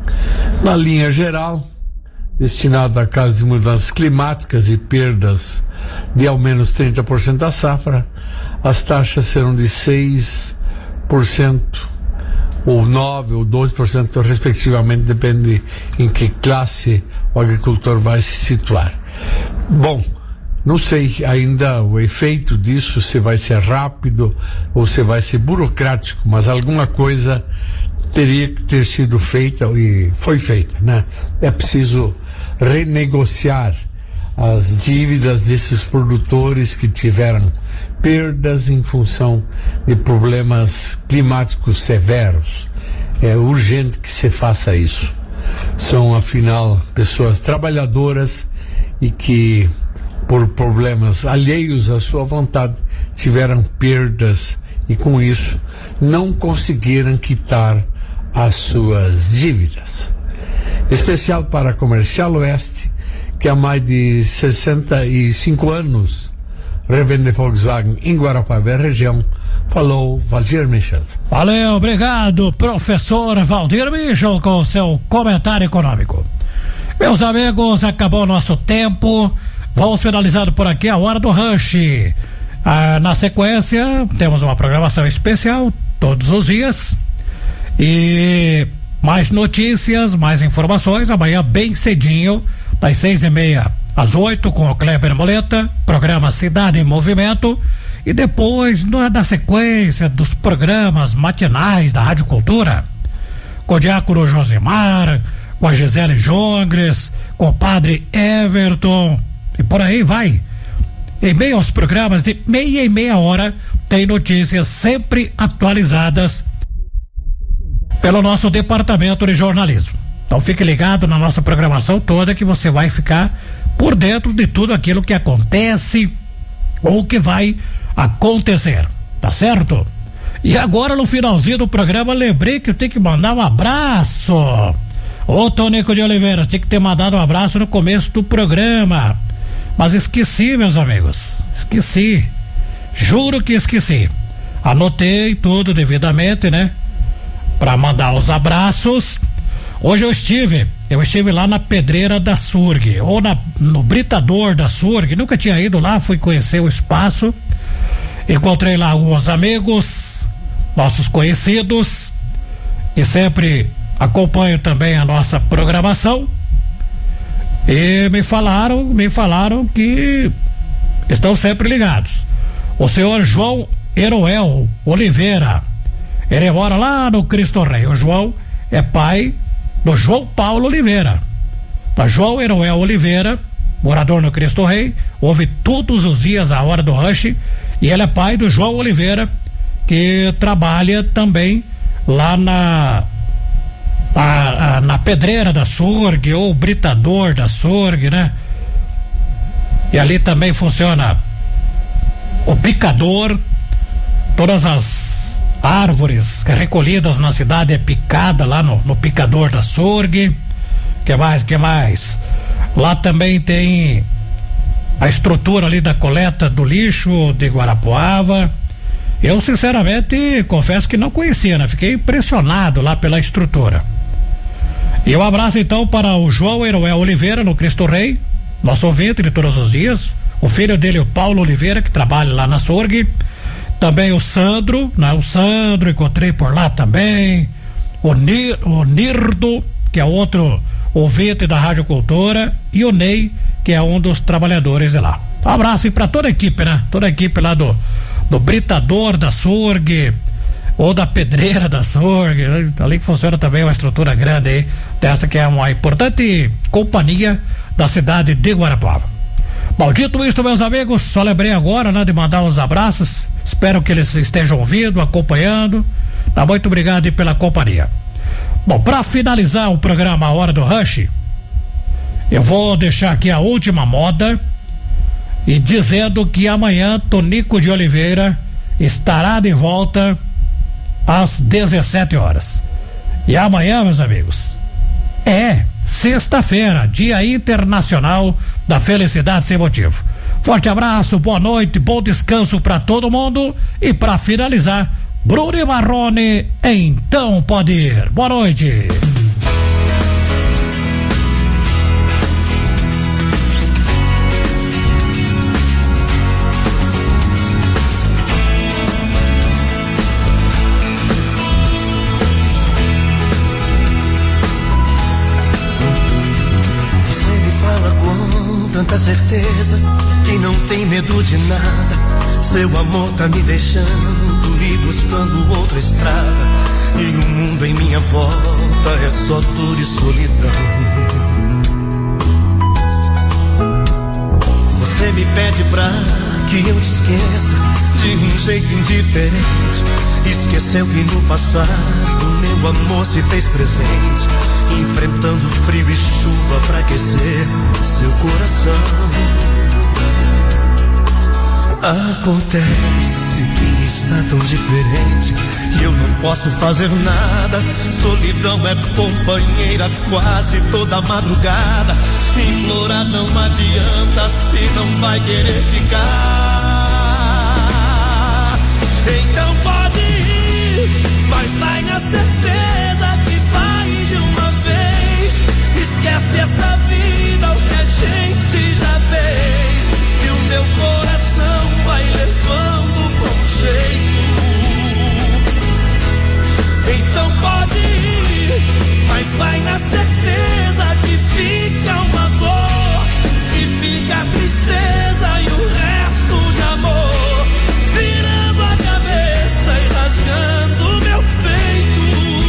Na linha geral, destinado a casos de mudanças climáticas e perdas de ao menos trinta por cento da safra, as taxas serão de seis por cento ou nove por cento ou doze por cento respectivamente, depende em que classe o agricultor vai se situar. Bom, não sei ainda o efeito disso, se vai ser rápido ou se vai ser burocrático, mas alguma coisa teria que ter sido feita e foi feita, né? É preciso renegociar as dívidas desses produtores que tiveram perdas em função de problemas climáticos severos. É urgente que se faça isso. São, afinal, pessoas trabalhadoras e que, por problemas alheios à sua vontade, tiveram perdas e, com isso, não conseguiram quitar as suas dívidas. Especial para a Comercial Oeste, que há mais de sessenta e cinco anos revende Volkswagen em Guarapava e região, falou Valdir Michel. Valeu, obrigado, professor Valdir Michel, com o seu comentário econômico. Meus amigos, acabou o nosso tempo. Vamos finalizando por aqui a Hora do Rush. Ah, na sequência, temos uma programação especial todos os dias. E mais notícias, mais informações amanhã bem cedinho, das seis e meia às oito, com o Kleber Moleta, programa Cidade em Movimento, e depois na, na sequência dos programas matinais da Rádio Cultura, com o Diácono Josimar, com a Gisele Jongres, com o Padre Everton, e por aí vai. Em meio aos programas de meia e meia hora, tem notícias sempre atualizadas pelo nosso departamento de jornalismo. Então fique ligado na nossa programação toda, que você vai ficar por dentro de tudo aquilo que acontece ou que vai acontecer, tá certo? E agora, no finalzinho do programa, lembrei que eu tenho que mandar um abraço. Ô Tonico de Oliveira, tinha que ter mandado um abraço no começo do programa, mas esqueci, meus amigos, esqueci, juro que esqueci. Anotei tudo devidamente, né, para mandar os abraços. Hoje eu estive, eu estive lá na Pedreira da Surg, ou na, no Britador da Surg, nunca tinha ido lá, fui conhecer o espaço, encontrei lá alguns amigos, nossos conhecidos, que sempre acompanham também a nossa programação. E me falaram, me falaram que estão sempre ligados. O senhor João Heroel Oliveira, ele mora lá no Cristo Rei. O João é pai do João Paulo Oliveira. O João Heroel Oliveira, morador no Cristo Rei, ouve todos os dias a hora do rush, e ele é pai do João Oliveira, que trabalha também lá na na, na pedreira da Sorgue, ou britador da Sorgue, né? E ali também funciona o picador. Todas as árvores recolhidas na cidade é picada lá no, no picador da Sorgue. Que mais, que mais? Lá também tem a estrutura ali da coleta do lixo de Guarapuava. Eu sinceramente confesso que não conhecia, né? Fiquei impressionado lá pela estrutura. E um abraço então para o João Heroel Oliveira no Cristo Rei, nosso ouvinte de todos os dias. O filho dele, o Paulo Oliveira, que trabalha lá na Sorgue. Também o Sandro, né? O Sandro encontrei por lá também. O, Nir, o Nirdo, que é outro ouvinte da Rádio Cultura, e o Ney, que é um dos trabalhadores de lá. Um abraço para toda a equipe, né? Toda a equipe lá do, do britador da Sorgue, ou da pedreira da Sorgue, né? Ali que funciona também uma estrutura grande aí, dessa que é uma importante companhia da cidade de Guarapuava. Maldito isso, meus amigos, só lembrei agora, né, de mandar uns abraços. Espero que eles estejam ouvindo, acompanhando. Tá, muito obrigado aí pela companhia. Bom, para finalizar o programa A Hora do Rush, eu vou deixar aqui a última moda e dizendo que amanhã Tonico de Oliveira estará de volta às dezessete horas. E amanhã, meus amigos, é sexta-feira, Dia Internacional da Felicidade Sem Motivo. Forte abraço, boa noite, bom descanso para todo mundo. E para finalizar, Bruno e Marrone, então pode ir. Boa noite. Tanta certeza que não tem medo de nada. Seu amor tá me deixando ir buscando outra estrada. E o mundo em minha volta é só dor e solidão. Você me pede pra que eu te esqueça de um jeito indiferente. Esqueceu que no passado meu amor se fez presente, enfrentando frio e chuva pra aquecer seu coração. Acontece que está tão diferente que eu não posso fazer nada. Solidão é companheira quase toda madrugada. Implorar não adianta se não vai querer ficar. Então pode ir, mas vai na certeza que vai de uma vez. Esquece essa vida, o que a gente já fez. E o meu coração vai levando com jeito. Então pode ir, mas vai na certeza que fica uma dor, que fica a tristeza e o resto de amor, virando a cabeça e rasgando meu peito.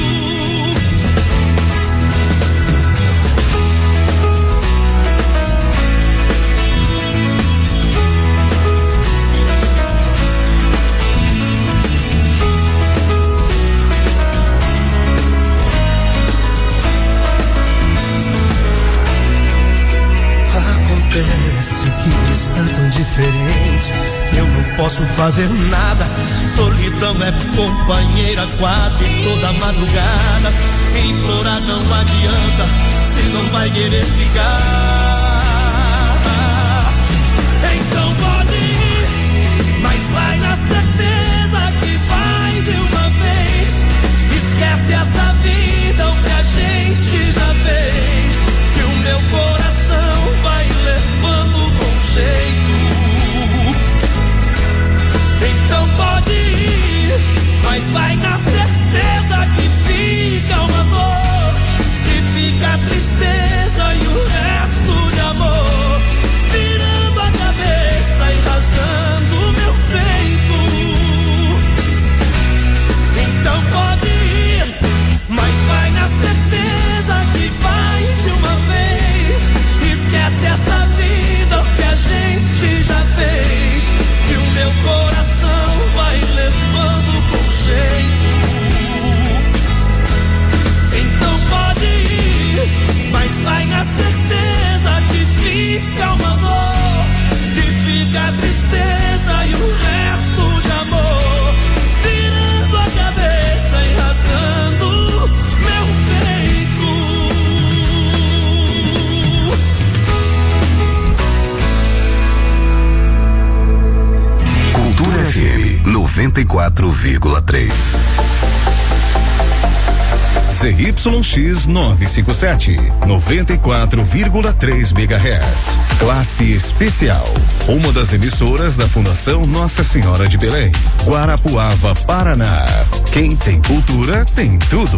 Acontece que está tão diferente, eu não posso fazer nada. Solidão é companheira quase toda madrugada. Implorar não adianta se não vai querer ficar. Então pode ir, mas vai na certeza que vai de uma vez. Esquece essa vida, o que a gente já fez. Que o meu coração vai levando com jeito. Então pode ir, mas vai na certeza que noventa e quatro vírgula três. Z Y X novecentos e cinquenta e sete, noventa e quatro vírgula três megahertz. Classe especial. Uma das emissoras da Fundação Nossa Senhora de Belém, Guarapuava, Paraná. Quem tem cultura tem tudo.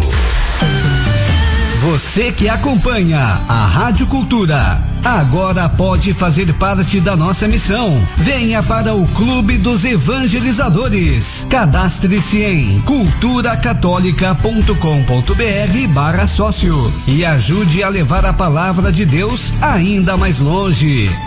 Você que acompanha a Rádio Cultura, agora pode fazer parte da nossa missão. Venha para o Clube dos Evangelizadores. Cadastre-se em culturacatólica.com.br barra sócio e ajude a levar a palavra de Deus ainda mais longe.